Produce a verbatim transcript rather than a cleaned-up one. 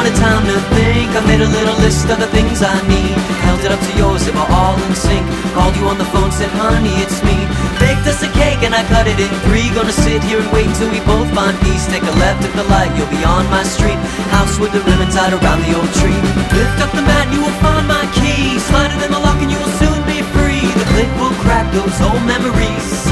wanted time to think. I made a little list of the things I need, held it up to yours, they were all in sync. Called you on the phone, said honey it's me. Baked us a cake and I cut it in three. Gonna sit here and wait till we both find peace. Take a left at the light, you'll be on my street. House with the ribbon tied around the old tree. Lift up the mat and you will find my key. Slide it in the lock and you will soon be free. The click will crack those old memories.